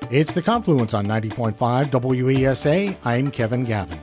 It's The Confluence on 90.5 WESA. I'm Kevin Gavin.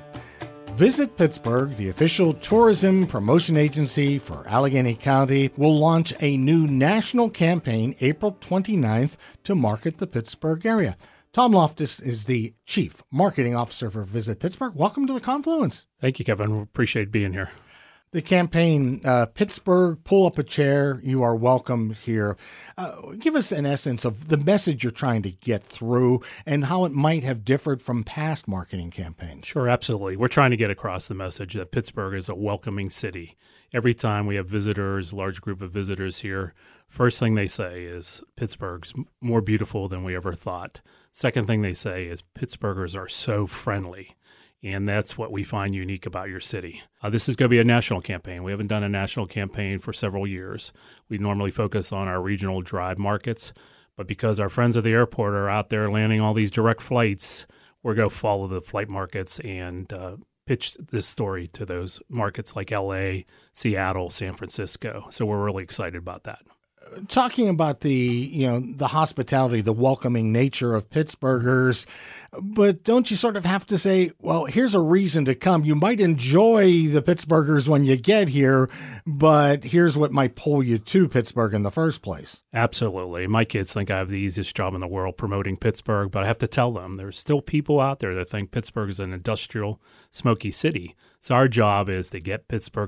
Visit Pittsburgh, the official tourism promotion agency for Allegheny County, will launch a new national campaign April 29th to market the Pittsburgh area. Tom Loftus is the Chief Marketing Officer for Visit Pittsburgh. Welcome to The Confluence. Thank you, Kevin. We appreciate being here. The campaign, Pittsburgh, pull up a chair, you are welcome here. Give us an essence of the message you're trying to get through and how it might have differed from past marketing campaigns. Sure, absolutely. We're trying to get across the message that Pittsburgh is a welcoming city. Every time we have visitors, a large group of visitors here, first thing they say is Pittsburgh's more beautiful than we ever thought. Second thing they say is Pittsburghers are so friendly. And that's what we find unique about your city. This is going to be a national campaign. We haven't done a national campaign for several years. We normally focus on our regional drive markets, but because our friends at the airport are out there landing all these direct flights, we're going to follow the flight markets and pitch this story to those markets like LA, Seattle, San Francisco. So we're really excited about that. Talking about the hospitality, the welcoming nature of Pittsburghers, but don't you sort of have to say, well, here's a reason to come. You might enjoy the Pittsburghers when you get here, but here's what might pull you to Pittsburgh in the first place. Absolutely. My kids think I have the easiest job in the world promoting Pittsburgh, but I have to tell them there's still people out there that think Pittsburgh is an industrial, smoky city. So our job is to get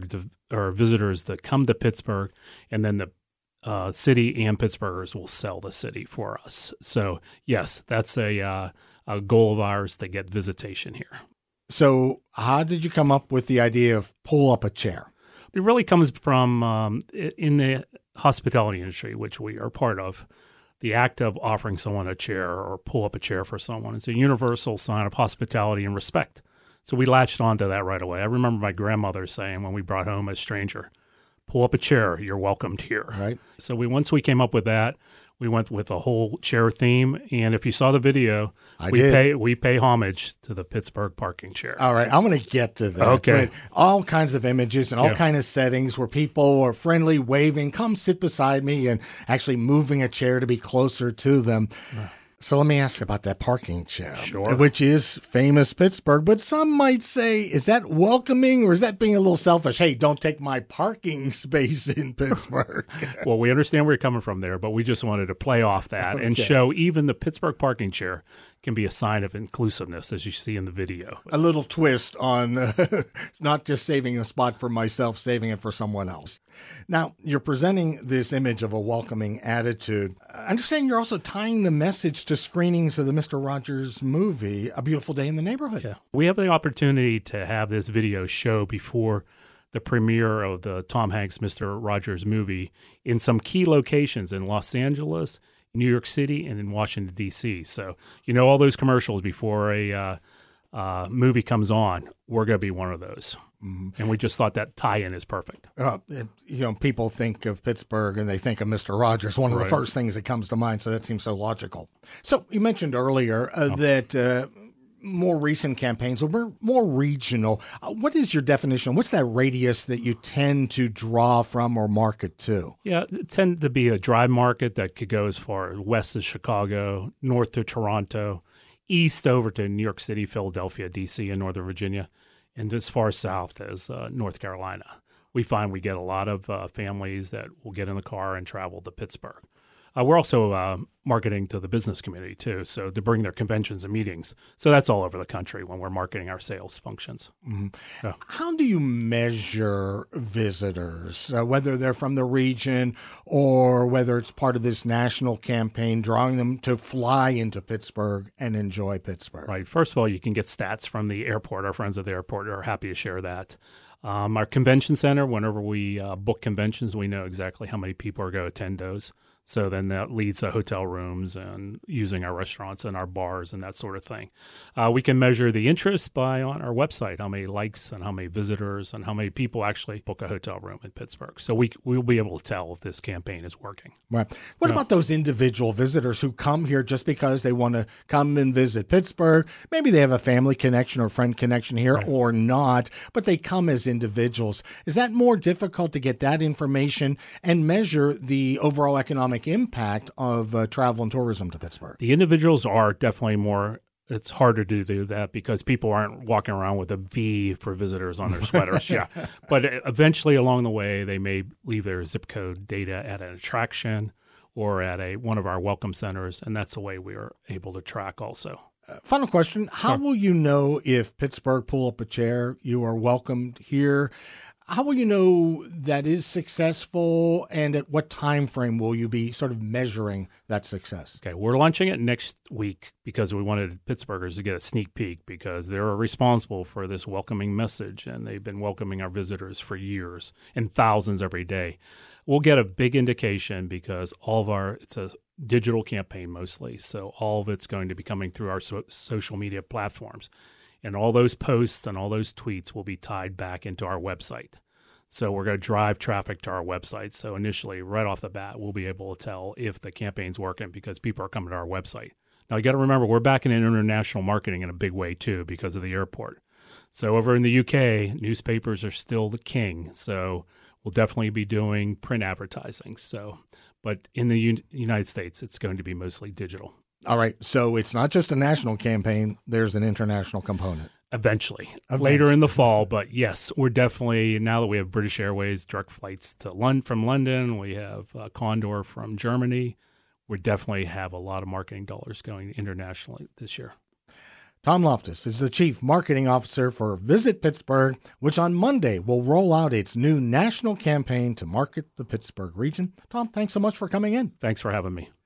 visitors to come to Pittsburgh, and then the city and Pittsburghers will sell the city for us. So, yes, that's a goal of ours to get visitation here. So how did you come up with the idea of pull up a chair? It really comes from in the hospitality industry, which we are part of. The act of offering someone a chair or pull up a chair for someone is a universal sign of hospitality and respect. So we latched onto that right away. I remember my grandmother saying when we brought home a stranger, pull up a chair, you're welcomed here. Right. So once we came up with that, we went with a whole chair theme. And if you saw the video, we pay homage to the Pittsburgh parking chair. All right. I'm going to get to that. Okay. But all kinds of images and all kinds of settings where people are friendly, waving, come sit beside me, and actually moving a chair to be closer to them. So let me ask about that parking chair, which is famous Pittsburgh. But some might say, is that welcoming or is that being a little selfish? Hey, don't take my parking space in Pittsburgh. Well, we understand where you're coming from there, but we just wanted to play off that and show even the Pittsburgh parking chair can be a sign of inclusiveness, as you see in the video. A little twist on not just saving a spot for myself, saving it for someone else. Now, you're presenting this image of a welcoming attitude. I understand you're also tying the message to screenings of the Mr. Rogers movie, A Beautiful Day in the Neighborhood. Yeah. We have the opportunity to have this video show before the premiere of the Tom Hanks Mr. Rogers movie in some key locations in Los Angeles, New York City, and in Washington, D.C. So, all those commercials before a movie comes on, we're going to be one of those. Mm-hmm. And we just thought that tie-in is perfect. People think of Pittsburgh and they think of Mr. Rogers, one of the first things that comes to mind. So that seems so logical. So you mentioned earlier that more recent campaigns were more regional. What is your definition? What's that radius that you tend to draw from or market to? Yeah, it tends to be a drive market that could go as far west as Chicago, north to Toronto, east over to New York City, Philadelphia, D.C., and Northern Virginia, and as far south as North Carolina. We find we get a lot of families that will get in the car and travel to Pittsburgh. We're also marketing to the business community, too, so to bring their conventions and meetings. So that's all over the country when we're marketing our sales functions. Mm-hmm. Yeah. How do you measure visitors, whether they're from the region or whether it's part of this national campaign, drawing them to fly into Pittsburgh and enjoy Pittsburgh? Right. First of all, you can get stats from the airport. Our friends at the airport are happy to share that. Our convention center, whenever we book conventions, we know exactly how many people are going to attend those. So then that leads to hotel rooms and using our restaurants and our bars and that sort of thing. We can measure the interest on our website, how many likes and how many visitors and how many people actually book a hotel room in Pittsburgh. So we'll be able to tell if this campaign is working. Right. What about those individual visitors who come here just because they want to come and visit Pittsburgh? Maybe they have a family connection or friend connection here or not, but they come as individuals. Is that more difficult to get that information and measure the overall economic economic impact of travel and tourism to Pittsburgh? The individuals are definitely more. It's harder to do that because people aren't walking around with a V for visitors on their sweaters. Yeah. But eventually along the way, they may leave their zip code data at an attraction or at one of our welcome centers, and that's the way we are able to track also. Final question. How will you know if Pittsburgh Pull Up a Chair, you are welcomed here? How will you know that is successful, and at what time frame will you be sort of measuring that success? Okay, we're launching it next week because we wanted Pittsburghers to get a sneak peek because they're responsible for this welcoming message, and they've been welcoming our visitors for years and thousands every day. We'll get a big indication because it's a digital campaign mostly, so all of it's going to be coming through our social media platforms. And all those posts and all those tweets will be tied back into our website. So we're going to drive traffic to our website. So initially, right off the bat, we'll be able to tell if the campaign's working because people are coming to our website. Now, you got to remember, we're back in international marketing in a big way, too, because of the airport. So over in the UK, newspapers are still the king. So we'll definitely be doing print advertising. But in the United States, it's going to be mostly digital. All right. So it's not just a national campaign. There's an international component. Eventually, later in the fall. But yes, we're definitely, now that we have British Airways direct flights to from London, we have Condor from Germany, we definitely have a lot of marketing dollars going internationally this year. Tom Loftus is the Chief Marketing Officer for Visit Pittsburgh, which on Monday will roll out its new national campaign to market the Pittsburgh region. Tom, thanks so much for coming in. Thanks for having me.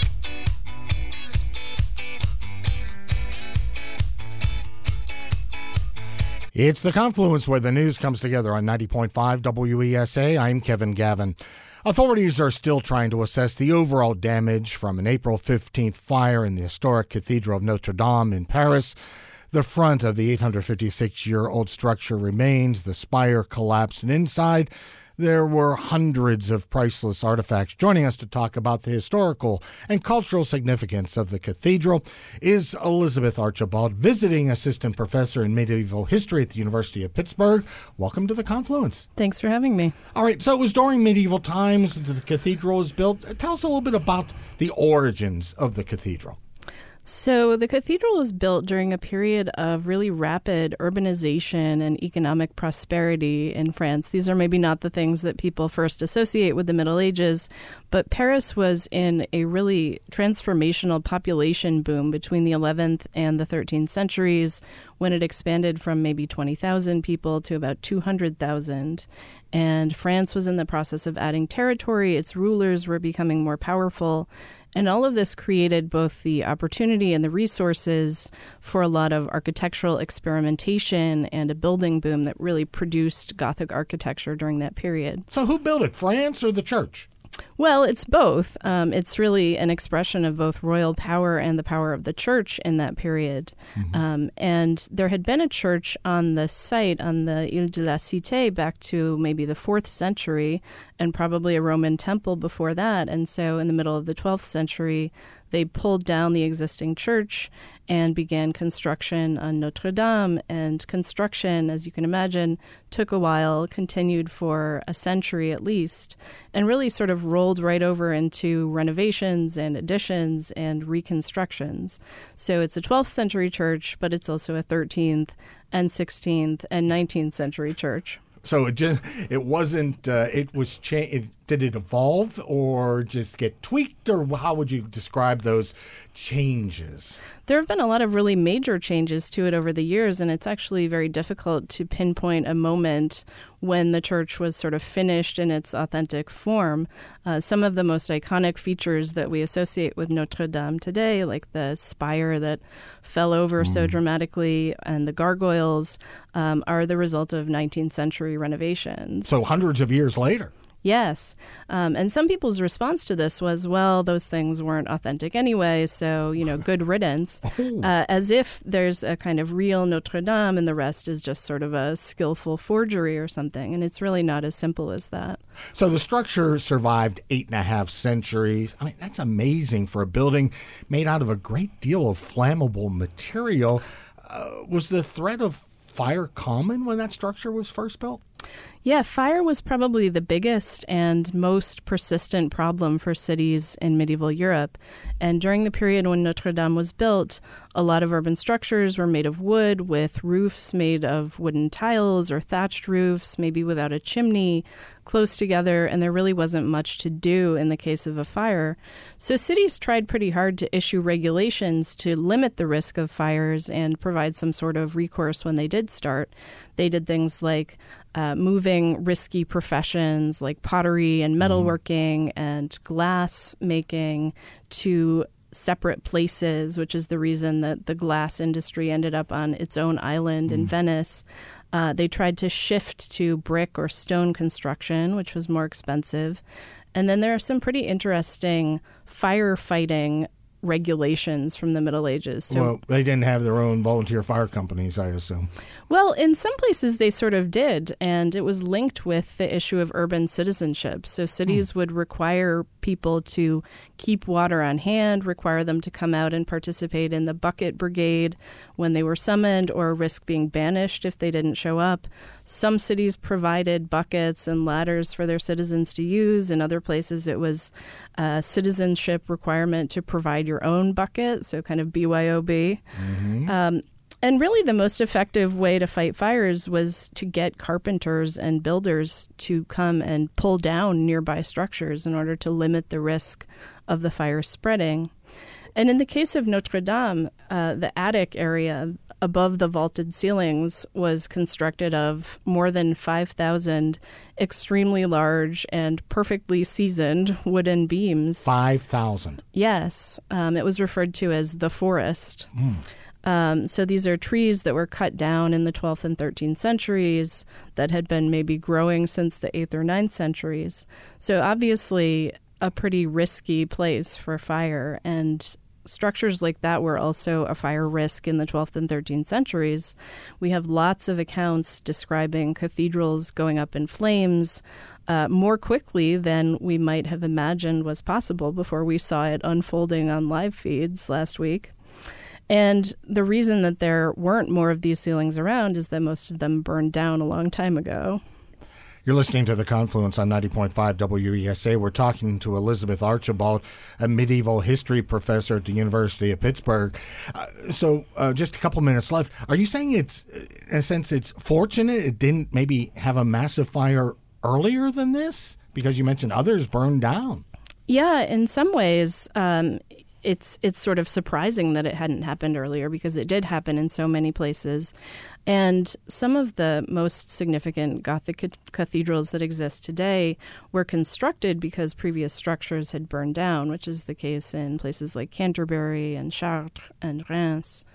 It's The Confluence where the news comes together on 90.5 WESA. I'm Kevin Gavin. Authorities are still trying to assess the overall damage from an April 15th fire in the historic Cathedral of Notre Dame in Paris. The front of the 856-year-old structure remains. The spire collapsed, and inside there were hundreds of priceless artifacts. Joining us to talk about the historical and cultural significance of the cathedral is Elizabeth Archibald, visiting assistant professor in medieval history at the University of Pittsburgh. Welcome to The Confluence. Thanks for having me. All right, so it was during medieval times that the cathedral was built. Tell us a little bit about the origins of the cathedral. So the cathedral was built during a period of really rapid urbanization and economic prosperity in France. These are maybe not the things that people first associate with the Middle Ages, but Paris was in a really transformational population boom between the 11th and the 13th centuries, when it expanded from maybe 20,000 people to about 200,000. And France was in the process of adding territory. Its rulers were becoming more powerful. And all of this created both the opportunity and the resources for a lot of architectural experimentation and a building boom that really produced Gothic architecture during that period. So who built it, France or the church? Well, it's both. It's really an expression of both royal power and the power of the church in that period. Mm-hmm. And there had been a church on the site, on the Ile de la Cité, back to maybe the 4th century, and probably a Roman temple before that. And so in the middle of the 12th century, they pulled down the existing church and began construction on Notre Dame. And construction, as you can imagine, took a while, continued for a century at least, and really sort of rolled right over into renovations and additions and reconstructions. So it's a 12th century church, but it's also a 13th and 16th and 19th century church. So it wasn't, did it evolve or just get tweaked, or how would you describe those changes? There have been a lot of really major changes to it over the years, and it's actually very difficult to pinpoint a moment when the church was sort of finished in its authentic form. Some of the most iconic features that we associate with Notre Dame today, like the spire that fell over so dramatically and the gargoyles, are the result of 19th century renovations. So hundreds of years later. Yes. And some people's response to this was, well, those things weren't authentic anyway, so, good riddance. As if there's a kind of real Notre Dame and the rest is just sort of a skillful forgery or something. And it's really not as simple as that. So the structure survived 8.5 centuries. I mean, that's amazing for a building made out of a great deal of flammable material. Was the threat of fire common when that structure was first built? Yeah, fire was probably the biggest and most persistent problem for cities in medieval Europe. And during the period when Notre Dame was built, a lot of urban structures were made of wood, with roofs made of wooden tiles or thatched roofs, maybe without a chimney, close together, and there really wasn't much to do in the case of a fire. So cities tried pretty hard to issue regulations to limit the risk of fires and provide some sort of recourse when they did start. They did things like moving risky professions like pottery and metalworking and glass making to separate places, which is the reason that the glass industry ended up on its own island in Venice. They tried to shift to brick or stone construction, which was more expensive. And then there are some pretty interesting firefighting regulations from the Middle Ages. So, well, they didn't have their own volunteer fire companies, I assume. Well, in some places they sort of did, and it was linked with the issue of urban citizenship. So cities would require people to keep water on hand, require them to come out and participate in the bucket brigade when they were summoned, or risk being banished if they didn't show up. Some cities provided buckets and ladders for their citizens to use. In other places, it was a citizenship requirement to provide your own bucket, so kind of BYOB. And really the most effective way to fight fires was to get carpenters and builders to come and pull down nearby structures in order to limit the risk of the fire spreading. And in the case of Notre Dame, the attic area above the vaulted ceilings was constructed of more than 5,000 extremely large and perfectly seasoned wooden beams. 5,000? Yes. It was referred to as the forest. So these are trees that were cut down in the 12th and 13th centuries that had been maybe growing since the 8th or 9th centuries. So obviously a pretty risky place for fire, and structures like that were also a fire risk in the 12th and 13th centuries. We have lots of accounts describing cathedrals going up in flames more quickly than we might have imagined was possible before we saw it unfolding on live feeds last week. And the reason that there weren't more of these ceilings around is that most of them burned down a long time ago. You're listening to The Confluence on 90.5 WESA. We're talking to Elizabeth Archibald, a medieval history professor at the University of Pittsburgh. So just a couple minutes left. Are you saying it's, in a sense, it's fortunate it didn't maybe have a massive fire earlier than this? Because you mentioned others burned down. Yeah, in some ways, it's sort of surprising that it hadn't happened earlier, because it did happen in so many places. And some of the most significant Gothic cathedrals that exist today were constructed because previous structures had burned down, which is the case in places like Canterbury and Chartres and Reims.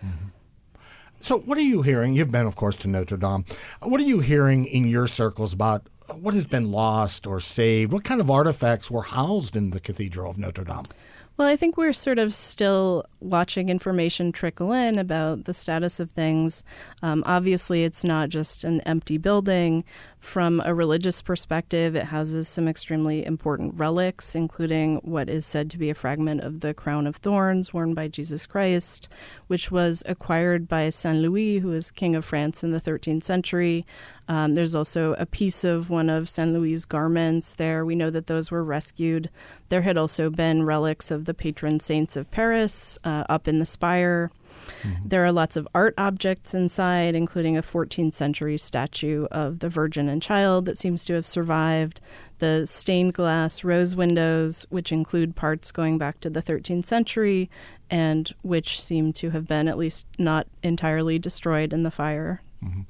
So what are you hearing? You've been, of course, to Notre Dame. What are you hearing in your circles about what has been lost or saved? What kind of artifacts were housed in the Cathedral of Notre Dame? Well, I think we're sort of still watching information trickle in about the status of things. Obviously, it's not just an empty building. From a religious perspective, it houses some extremely important relics, including what is said to be a fragment of the crown of thorns worn by Jesus Christ, which was acquired by Saint Louis, who was king of France in the 13th century. There's also a piece of one of Saint Louis' garments there. We know that those were rescued. There had also been relics of the patron saints of Paris up in the spire. There are lots of art objects inside, including a 14th century statue of the Virgin and Child that seems to have survived, the stained glass rose windows, which include parts going back to the 13th century and which seem to have been at least not entirely destroyed in the fire.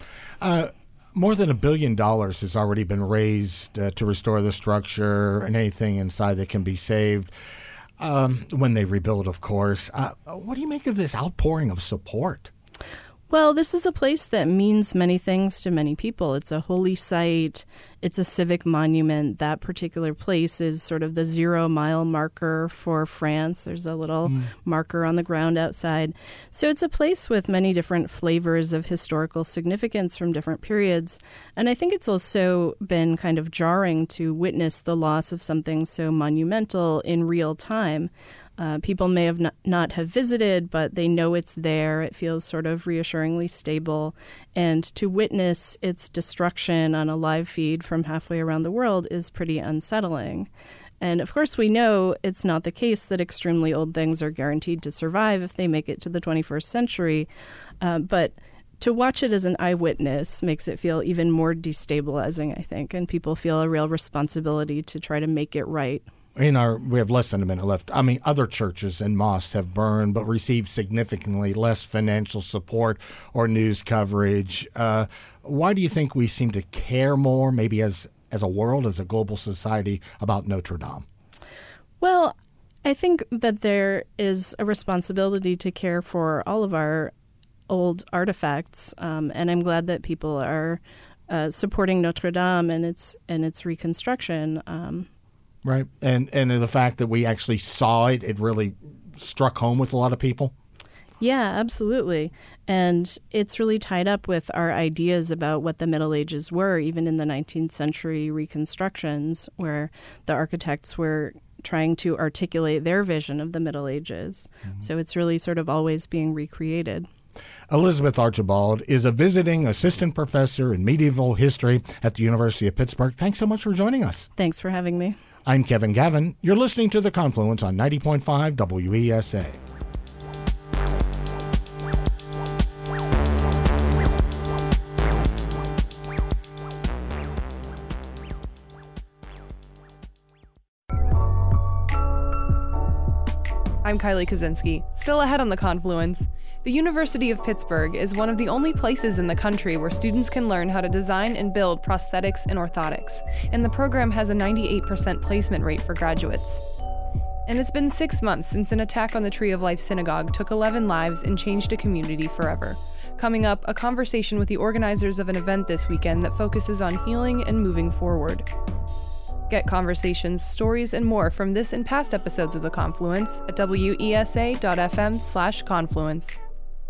More than $1 billion has already been raised to restore the structure and anything inside that can be saved. When they rebuild, of course. What do you make of this outpouring of support? Well, this is a place that means many things to many people. It's a holy site. It's a civic monument. That particular place is sort of the 0-mile marker for France. There's a little marker on the ground outside. So it's a place with many different flavors of historical significance from different periods. And I think it's also been kind of jarring to witness the loss of something so monumental in real time. People may have not have visited, but they know it's there. It feels sort of reassuringly stable. And to witness its destruction on a live feed from halfway around the world is pretty unsettling. And of course, we know it's not the case that extremely old things are guaranteed to survive if they make it to the 21st century. But to watch it as an eyewitness makes it feel even more destabilizing, I think, and people feel a real responsibility to try to make it right. We have less than a minute left. I mean, other churches and mosques have burned but received significantly less financial support or news coverage. Why do you think we seem to care more, maybe as a world, as a global society, about Notre Dame? Well, I think that there is a responsibility to care for all of our old artifacts, and I'm glad that people are supporting Notre Dame and its reconstruction. Right, and the fact that we actually saw it, it really struck home with a lot of people. Yeah, absolutely. And it's really tied up with our ideas about what the Middle Ages were, even in the 19th century reconstructions, where the architects were trying to articulate their vision of the Middle Ages. Mm-hmm. So it's really sort of always being recreated. Elizabeth Archibald is a visiting assistant professor in medieval history at the University of Pittsburgh. Thanks so much for joining us. Thanks for having me. I'm Kevin Gavin. You're listening to The Confluence on 90.5 WESA. I'm Kylie Kaczynski. Still ahead on The Confluence. The University of Pittsburgh is one of the only places in the country where students can learn how to design and build prosthetics and orthotics, and the program has a 98% placement rate for graduates. And it's been 6 months since an attack on the Tree of Life Synagogue took 11 lives and changed a community forever. Coming up, a conversation with the organizers of an event this weekend that focuses on healing and moving forward. Get conversations, stories, and more from this and past episodes of The Confluence at wesa.fm/confluence.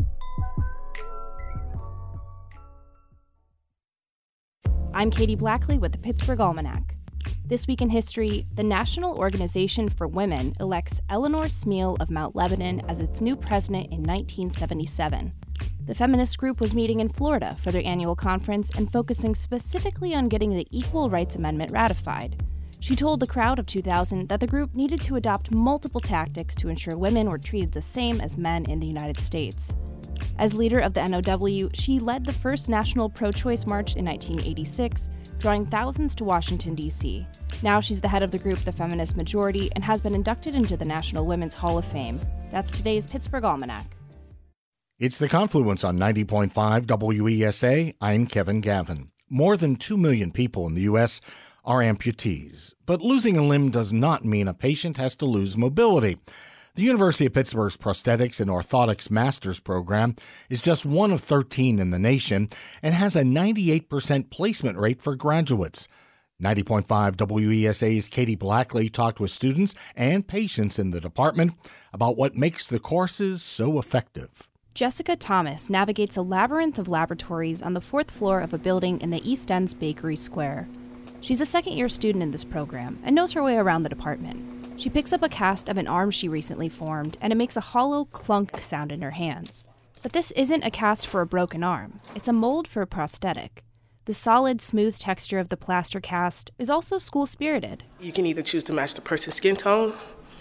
I'm Katie Blackley with the Pittsburgh Almanac. This week in history, the National Organization for Women elects Eleanor Smeal of Mount Lebanon as its new president in 1977. The feminist group was meeting in Florida for their annual conference and focusing specifically on getting the Equal Rights Amendment ratified. She told the crowd of 2,000 that the group needed to adopt multiple tactics to ensure women were treated the same as men in the United States. As leader of the NOW, she led the first national pro-choice march in 1986, drawing thousands to Washington, D.C. Now she's the head of the group The Feminist Majority and has been inducted into the National Women's Hall of Fame. That's today's Pittsburgh Almanac. It's The Confluence on 90.5 WESA. I'm Kevin Gavin. More than 2 million people in the U.S. are amputees, but losing a limb does not mean a patient has to lose mobility. The University of Pittsburgh's Prosthetics and Orthotics Master's Program is just one of 13 in the nation and has a 98% placement rate for graduates. 90.5 WESA's Katie Blackley talked with students and patients in the department about what makes the courses so effective. Jessica Thomas navigates a labyrinth of laboratories on the 4th floor of a building in the East End's Bakery Square. She's a second-year student in this program and knows her way around the department. She picks up a cast of an arm she recently formed, and it makes a hollow clunk sound in her hands. But this isn't a cast for a broken arm. It's a mold for a prosthetic. The solid, smooth texture of the plaster cast is also school-spirited. You can either choose to match the person's skin tone,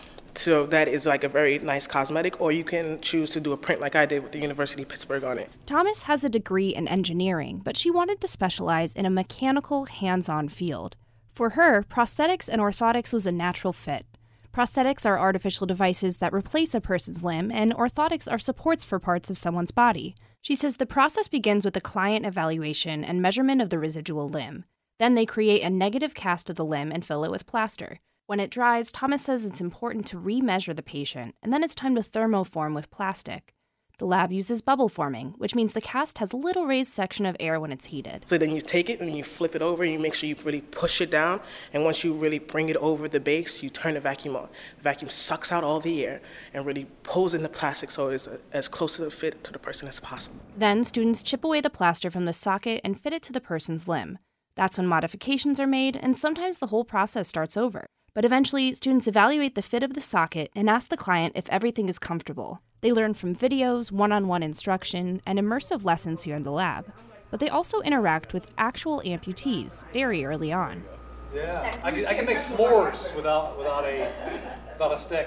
so that is like a very nice cosmetic, or you can choose to do a print like I did with the University of Pittsburgh on it. Thomas has a degree in engineering, but she wanted to specialize in a mechanical, hands-on field. For her, prosthetics and orthotics was a natural fit. Prosthetics are artificial devices that replace a person's limb, and orthotics are supports for parts of someone's body. She says the process begins with a client evaluation and measurement of the residual limb. Then they create a negative cast of the limb and fill it with plaster. When it dries, Thomas says it's important to re-measure the patient, and then it's time to thermoform with plastic. The lab uses bubble forming, which means the cast has a little raised section of air when it's heated. So then you take it and you flip it over and you make sure you really push it down. And once you really bring it over the base, you turn the vacuum on. The vacuum sucks out all the air and really pulls in the plastic so it's as close to the fit to the person as possible. Then students chip away the plaster from the socket and fit it to the person's limb. That's when modifications are made, and sometimes the whole process starts over. But eventually, students evaluate the fit of the socket and ask the client if everything is comfortable. They learn from videos, one-on-one instruction, and immersive lessons here in the lab. but they also interact with actual amputees very early on. Yeah, I can make s'mores without a stick.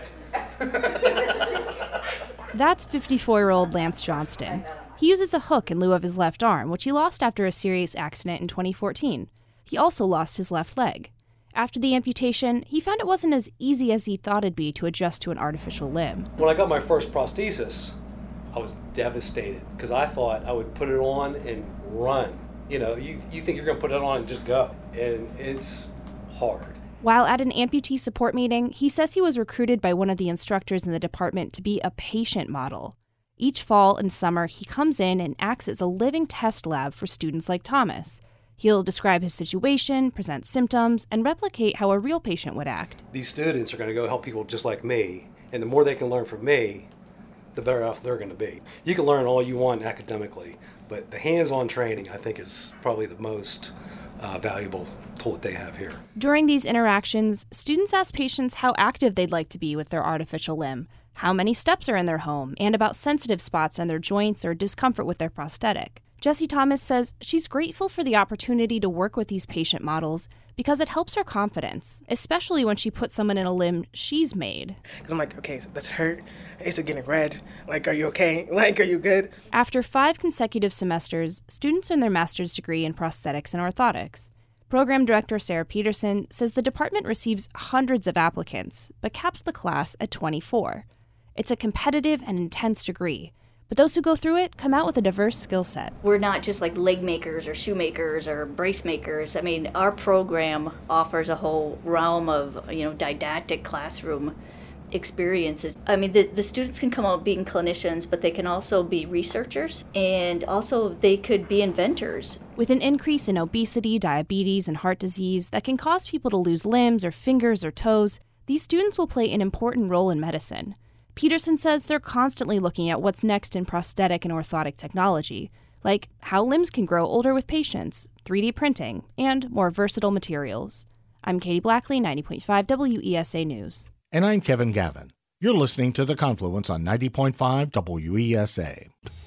That's 54-year-old Lance Johnston. He uses a hook in lieu of his left arm, which he lost after a serious accident in 2014. He also lost his left leg. After the amputation, he found it wasn't as easy as he thought it'd be to adjust to an artificial limb. When I got my first prosthesis, I was devastated because I thought I would put it on and run. You know, you think you're going to put it on and just go, and it's hard. While at an amputee support meeting, he says he was recruited by one of the instructors in the department to be a patient model. Each fall and summer, he comes in and acts as a living test lab for students like Thomas. He'll describe his situation, present symptoms, and replicate how a real patient would act. These students are going to go help people just like me, and the more they can learn from me, the better off they're going to be. You can learn all you want academically, but the hands-on training, I think, is probably the most valuable tool that they have here. During these interactions, students ask patients how active they'd like to be with their artificial limb, how many steps are in their home, and about sensitive spots on their joints or discomfort with their prosthetic. Jessie Thomas says she's grateful for the opportunity to work with these patient models because it helps her confidence, especially when she puts someone in a limb she's made. Because I'm like, okay, so that's hurt. Is it getting red? Like, are you okay? Like, are you good? After 5 consecutive semesters, students earn their master's degree in prosthetics and orthotics. Program Director Sarah Peterson says the department receives hundreds of applicants, but caps the class at 24. It's a competitive and intense degree, but those who go through it come out with a diverse skill set. We're not just like leg makers or shoe makers or brace makers. I mean, our program offers a whole realm of, didactic classroom experiences. I mean, the students can come out being clinicians, but they can also be researchers, and also they could be inventors. With an increase in obesity, diabetes, and heart disease that can cause people to lose limbs or fingers or toes, these students will play an important role in medicine. Peterson says they're constantly looking at what's next in prosthetic and orthotic technology, like how limbs can grow older with patients, 3D printing, and more versatile materials. I'm Katie Blackley, 90.5 WESA News. And I'm Kevin Gavin. You're listening to The Confluence on 90.5 WESA.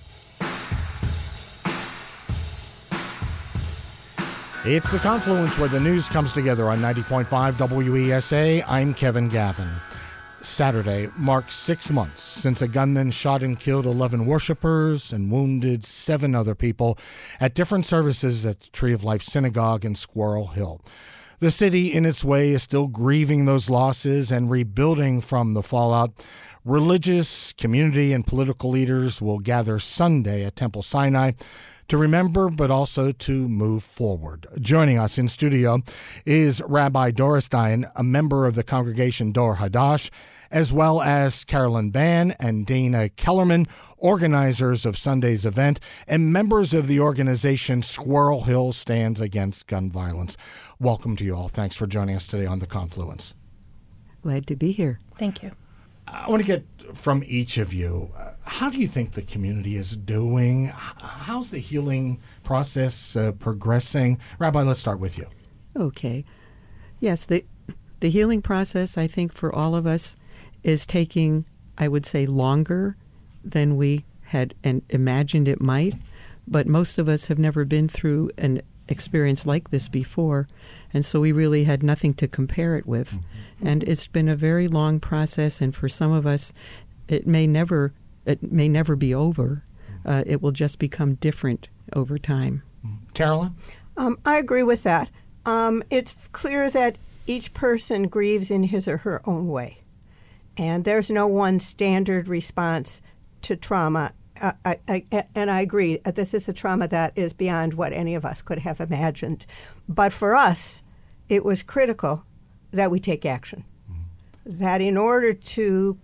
It's The Confluence where the news comes together on 90.5 WESA. I'm Kevin Gavin. Saturday marks 6 months since a gunman shot and killed 11 worshipers and wounded 7 other people at different services at the Tree of Life Synagogue in Squirrel Hill. The city, in its way, is still grieving those losses and rebuilding from the fallout. Religious, community, and political leaders will gather Sunday at Temple Sinai to remember, but also to move forward. Joining us in studio is Rabbi Doris Dayan, a member of the congregation Dor Hadash, as well as Carolyn Ban and Dana Kellerman, organizers of Sunday's event, and members of the organization Squirrel Hill Stands Against Gun Violence. Welcome to you all. Thanks for joining us today on The Confluence. Glad to be here. Thank you. I want to get from each of you, how do you think the community is doing? How's the healing process progressing? Rabbi, let's start with you. Okay. Yes, the healing process, I think, for all of us is taking, I would say, longer than we had imagined it might. But most of us have never been through an experience like this before, and so we really had nothing to compare it with. Mm-hmm. And it's been a very long process, and for some of us, it may never be over. It will just become different over time. Carolyn? I agree with that. It's clear that each person grieves in his or her own way, and there's no one standard response to trauma. And I agree, this is a trauma that is beyond what any of us could have imagined. But for us, it was critical that we take action. That in order to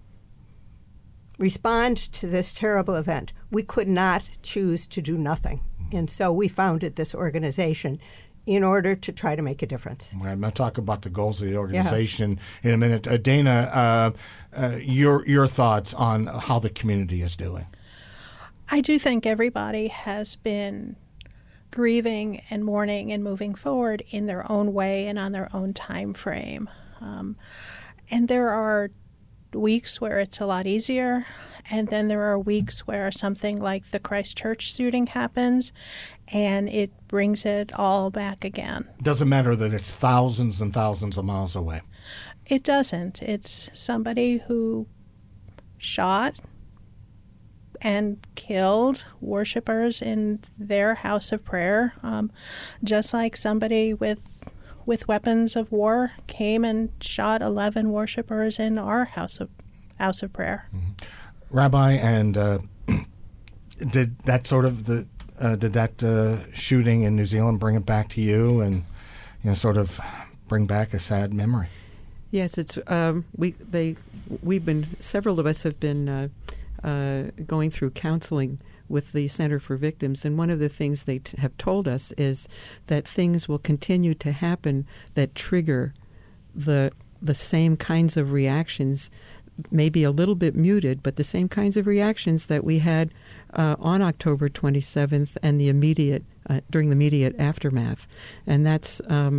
respond to this terrible event, we could not choose to do nothing. And so we founded this organization in order to try to make a difference. I'm going to talk about the goals of the organization in a minute. Dana, your thoughts on how the community is doing? I do think everybody has been grieving and mourning and moving forward in their own way and on their own time frame. And there are weeks where it's a lot easier, and then there are weeks where something like the Christchurch shooting happens, and it brings it all back again. Doesn't matter that it's thousands and thousands of miles away. It doesn't. It's somebody who shot and killed worshipers in their house of prayer, just like somebody with weapons of war came and shot 11 worshipers in our house of prayer. Mm-hmm. Rabbi, and did that shooting in New Zealand bring it back to you, and sort of bring back a sad memory? Yes, it's several of us have been going through counseling with the Center for Victims, and one of the things they have told us is that things will continue to happen that trigger the same kinds of reactions, maybe a little bit muted, but the same kinds of reactions that we had on October 27th and during the immediate aftermath, and that's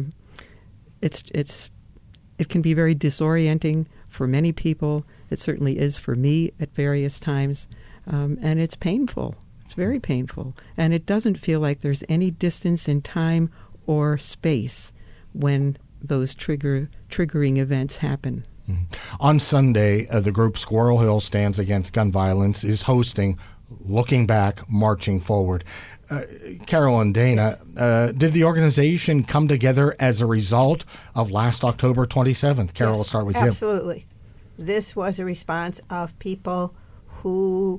it can be very disorienting for many people. It certainly is for me at various times, and it's painful. It's very painful, and it doesn't feel like there's any distance in time or space when those triggering events happen. Mm-hmm. On Sunday, the group Squirrel Hill Stands Against Gun Violence is hosting Looking Back, Marching Forward. Carol and Dana, did the organization come together as a result of last October 27th? Carol, yes, we'll start with you. Absolutely. This was a response of people who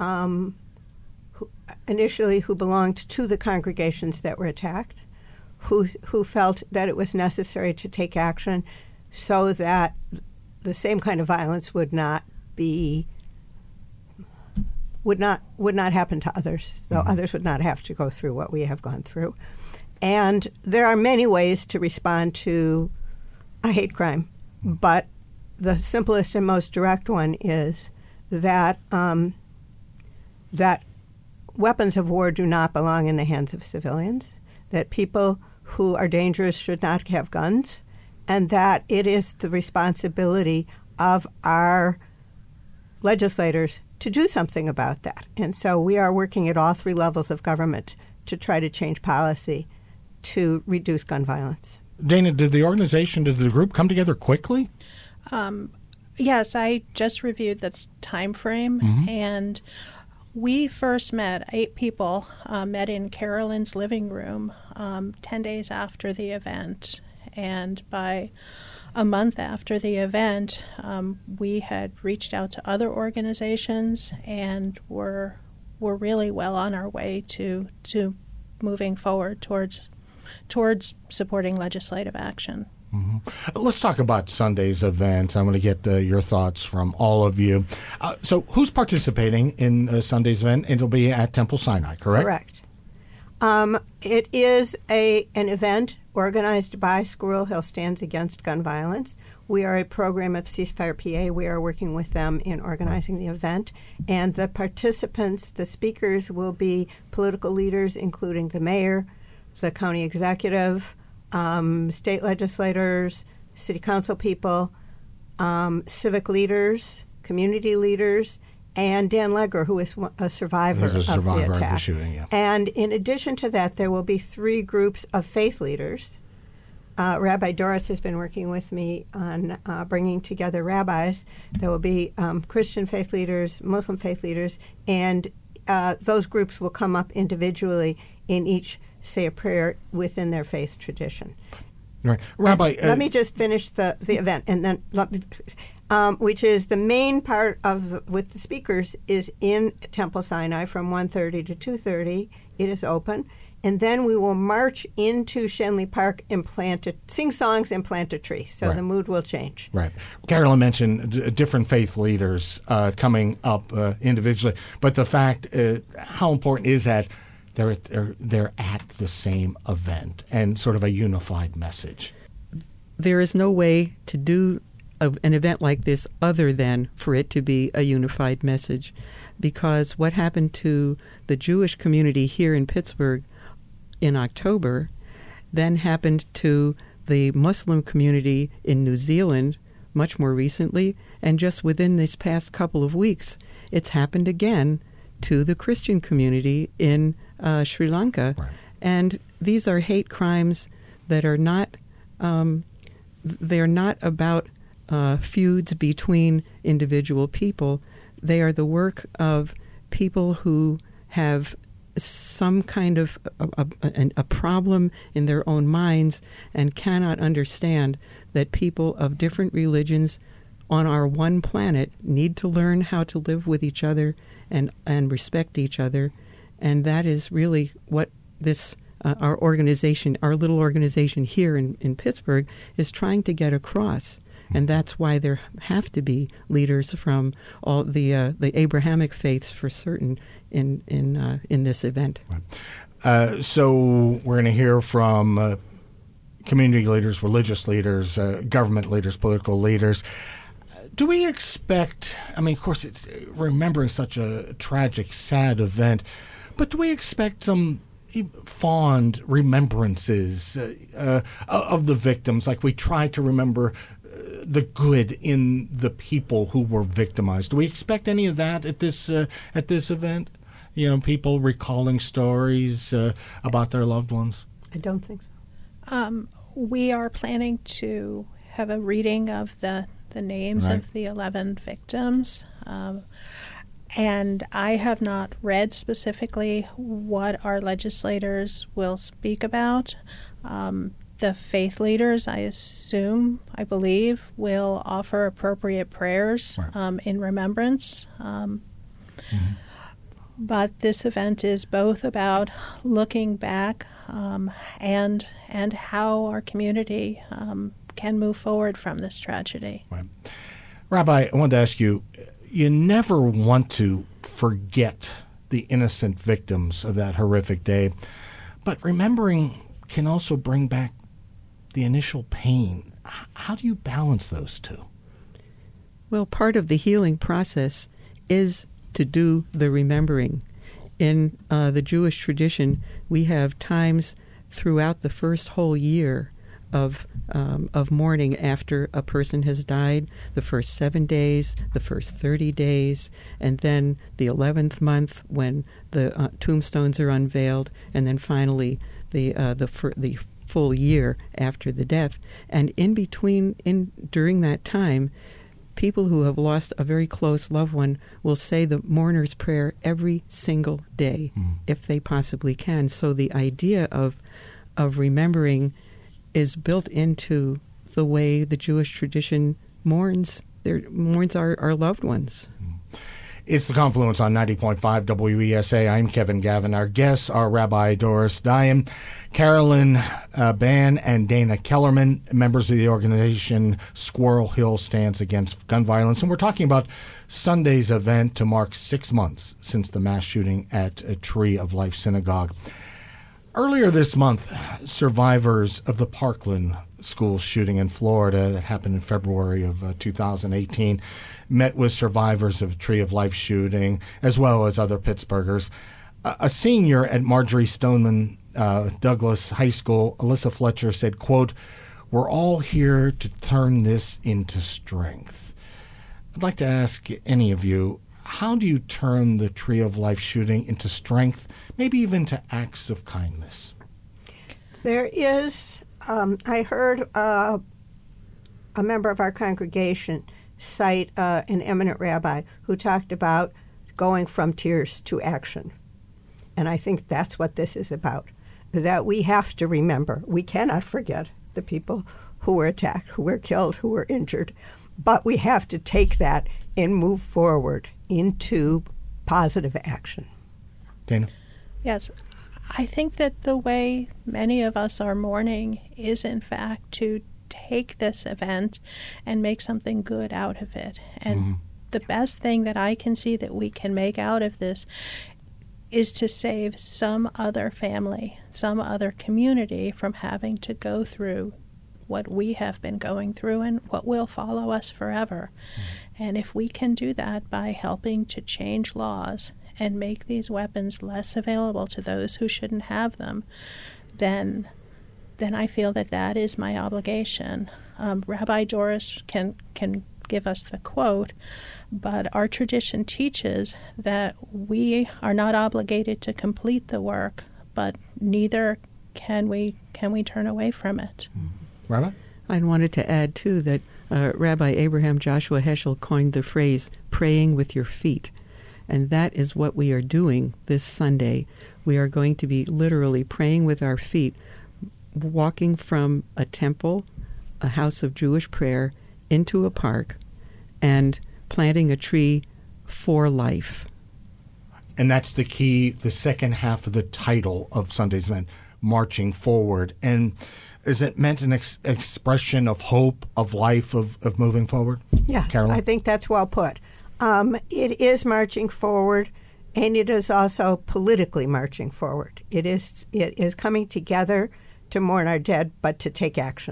initially belonged to the congregations that were attacked, who felt that it was necessary to take action so that the same kind of violence would not happen to others, so others would not have to go through what we have gone through. And there are many ways to respond to a hate crime, but the simplest and most direct one is that that weapons of war do not belong in the hands of civilians, that people who are dangerous should not have guns, and that it is the responsibility of our legislators to do something about that. And so we are working at all three levels of government to try to change policy to reduce gun violence. Dana, did the group come together quickly? Yes, I just reviewed the time frame, and we first met, 8 people met in Carolyn's living room 10 days after the event. And by a month after the event, we had reached out to other organizations and were really well on our way to moving forward towards supporting legislative action. Mm-hmm. Let's talk about Sunday's event. I'm going to get your thoughts from all of you. So who's participating in Sunday's event? It'll be at Temple Sinai, correct? Correct. It is an event organized by Squirrel Hill Stands Against Gun Violence. We are a program of Ceasefire PA. We are working with them in organizing the event. And the participants, the speakers, will be political leaders, including the mayor, the county executive, state legislators, city council people, civic leaders, community leaders, and Dan Legger, who is a survivor of the attack. Of the shooting, yeah. And in addition to that, there will be 3 groups of faith leaders. Rabbi Doris has been working with me on bringing together rabbis. There will be Christian faith leaders, Muslim faith leaders, and those groups will come up individually in each say a prayer within their faith tradition. Right. Rabbi, let me just finish the event, and then which is the main part of with the speakers is in Temple Sinai from 1:30 to 2:30. It is open, and then we will march into Shenley Park and sing songs and plant a tree. So the mood will change. Right. Carolyn mentioned different faith leaders coming up individually, but the fact how important is that they're at the same event and sort of a unified message. There is no way to do an event like this other than for it to be a unified message, because what happened to the Jewish community here in Pittsburgh in October then happened to the Muslim community in New Zealand much more recently, and just within this past couple of weeks, it's happened again to the Christian community in Sri Lanka. Right. And these are hate crimes that are not they're not about feuds between individual people. They are the work of people who have some kind of a problem in their own minds and cannot understand that people of different religions on our one planet need to learn how to live with each other and respect each other. And that is really what this our organization, our little organization here in Pittsburgh, is trying to get across. And that's why there have to be leaders from all the Abrahamic faiths, for certain, in this event. So we're going to hear from community leaders, religious leaders, government leaders, political leaders. Do we expect? I mean, of course, it's remembering such a tragic, sad event, but do we expect some fond remembrances of the victims, like we try to remember the good in the people who were victimized? Do we expect any of that at this event? You know, people recalling stories about their loved ones? I don't think so. We are planning to have a reading of the names Right. of the 11 victims. And I have not read specifically what our legislators will speak about. The faith leaders, I believe, will offer appropriate prayers Right. in remembrance. But this event is both about looking back and how our community can move forward from this tragedy. Right. Rabbi, I wanted to ask you, you never want to forget the innocent victims of that horrific day, but remembering can also bring back the initial pain. How do you balance those two? Well, part of the healing process is to do the remembering. In the Jewish tradition, we have times throughout the first whole year of mourning after a person has died, the first 7 days, the first 30 days, and then the 11th month when the tombstones are unveiled, and then finally the full year after the death. And in between, during that time, people who have lost a very close loved one will say the mourner's prayer every single day, if they possibly can. So the idea of remembering is built into the way the Jewish tradition mourns our loved ones. It's The Confluence on 90.5 WESA. I'm Kevin Gavin. Our guests are Rabbi Doris Dayan, Carolyn Ban, and Dana Kellerman, members of the organization Squirrel Hill Stands Against Gun Violence. And we're talking about Sunday's event to mark 6 months since the mass shooting at a Tree of Life Synagogue. Earlier this month, survivors of the Parkland school shooting in Florida that happened in February of 2018 met with survivors of Tree of Life shooting, as well as other Pittsburghers. A senior at Marjorie Stoneman Douglas High School, Alyssa Fletcher, said, quote, "We're all here to turn this into strength." I'd like to ask any of you, how do you turn the Tree of Life shooting into strength, maybe even to acts of kindness? There is, I heard a member of our congregation cite an eminent rabbi who talked about going from tears to action. And I think that's what this is about, that we have to remember. We cannot forget the people who were attacked, who were killed, who were injured, but we have to take that and move forward into positive action. Dana? Yes, I think that the way many of us are mourning is, in fact, to take this event and make something good out of it. And the best thing that I can see that we can make out of this is to save some other family, some other community from having to go through what we have been going through and what will follow us forever. And if we can do that by helping to change laws and make these weapons less available to those who shouldn't have them, then I feel that that is my obligation. Rabbi Doris can give us the quote, but our tradition teaches that we are not obligated to complete the work, but neither can we turn away from it. Rabbi? I wanted to add, too, that Rabbi Abraham Joshua Heschel coined the phrase, praying with your feet. And that is what we are doing this Sunday. We are going to be literally praying with our feet, walking from a temple, a house of Jewish prayer, into a park, and planting a tree for life. And that's the key, the second half of the title of Sunday's event, Marching Forward. And is it meant an expression of hope, of life, of moving forward? Yes, Carolyn? I think that's well put. It is marching forward, and it is also politically marching forward. It is coming together to mourn our dead, but to take action.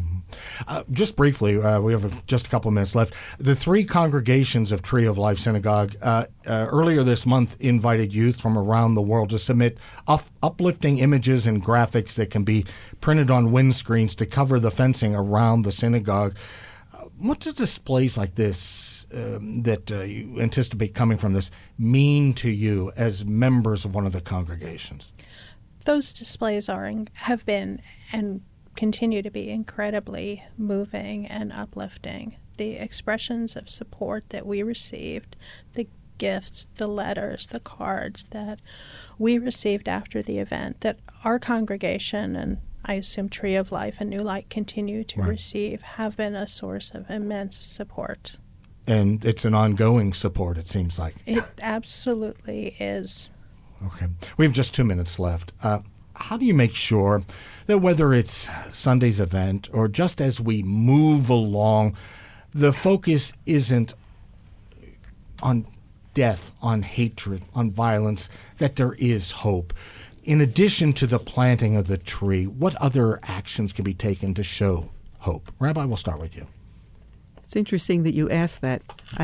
Just briefly, we have just a couple of minutes left. The three congregations of Tree of Life Synagogue earlier this month invited youth from around the world to submit uplifting images and graphics that can be printed on windscreens to cover the fencing around the synagogue. What do displays like this that you anticipate coming from this mean to you as members of one of the congregations? Those displays have been and continue to be incredibly moving and uplifting. The expressions of support that we received, the gifts, the letters, the cards that we received after the event, that our congregation and I assume Tree of Life and New Light continue to receive, have been a source of immense support. And it's an ongoing support, it seems like. It absolutely is. Okay. We have just 2 minutes left. How do you make sure that whether it's Sunday's event or just as we move along, the focus isn't on death, on hatred, on violence, that there is hope? In addition to the planting of the tree, what other actions can be taken to show hope? Rabbi, we'll start with you. It's interesting that you asked that.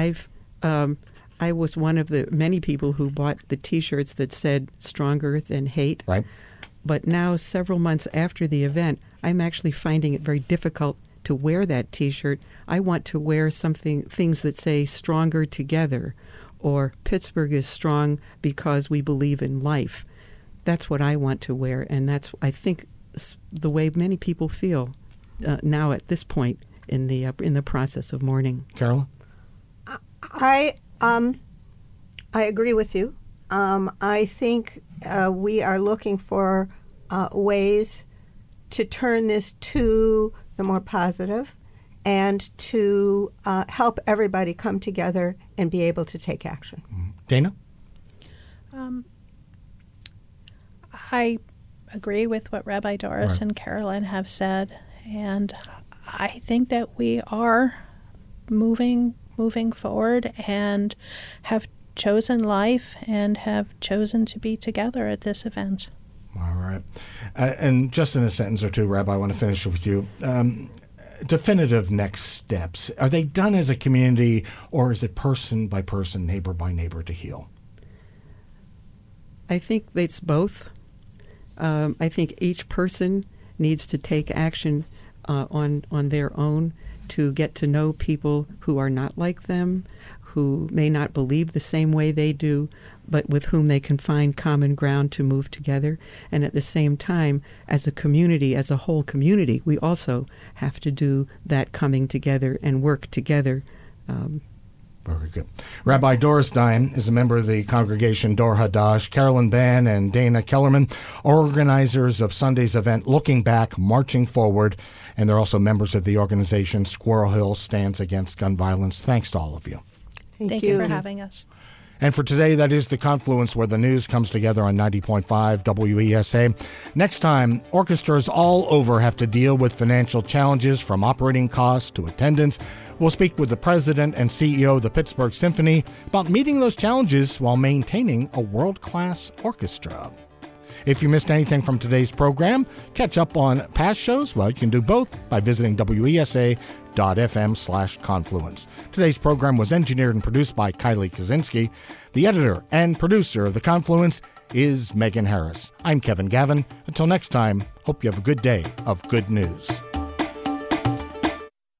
I was one of the many people who bought the T-shirts that said "Stronger Than Hate." Right. But now, several months after the event, I'm actually finding it very difficult to wear that T-shirt. I want to wear things that say "Stronger Together," or "Pittsburgh is strong because we believe in life." That's what I want to wear, and that's, I think, the way many people feel now at this point in the process of mourning. Carolyn? I agree with you. I think we are looking for ways to turn this to the more positive and to help everybody come together and be able to take action. Dana? I agree with what Rabbi Doris and Carolyn have said, and I think that we are moving forward and have chosen life and have chosen to be together at this event. All right. And just in a sentence or two, Rabbi, I want to finish with you. Definitive next steps. Are they done as a community, or is it person by person, neighbor by neighbor to heal? I think it's both. I think each person needs to take action on their own to get to know people who are not like them, who may not believe the same way they do, but with whom they can find common ground to move together. And at the same time, as a community, as a whole community, we also have to do that coming together and work together. Very good. Rabbi Doris Dayan is a member of the congregation Dor Hadash. Carolyn Ban and Dana Kellerman are organizers of Sunday's event, Looking Back, Marching Forward, and they're also members of the organization Squirrel Hill Stands Against Gun Violence. Thanks to all of you. Thank you for having us. And for today, that is The Confluence, where the news comes together on 90.5 WESA. Next time, orchestras all over have to deal with financial challenges, from operating costs to attendance. We'll speak with the president and CEO of the Pittsburgh Symphony about meeting those challenges while maintaining a world-class orchestra. If you missed anything from today's program, catch up on past shows. Well, you can do both by visiting WESA.fm/confluence. Today's program was engineered and produced by Kylie Kaczynski. The editor and producer of The Confluence is Megan Harris. I'm Kevin Gavin. Until next time, hope you have a good day of good news.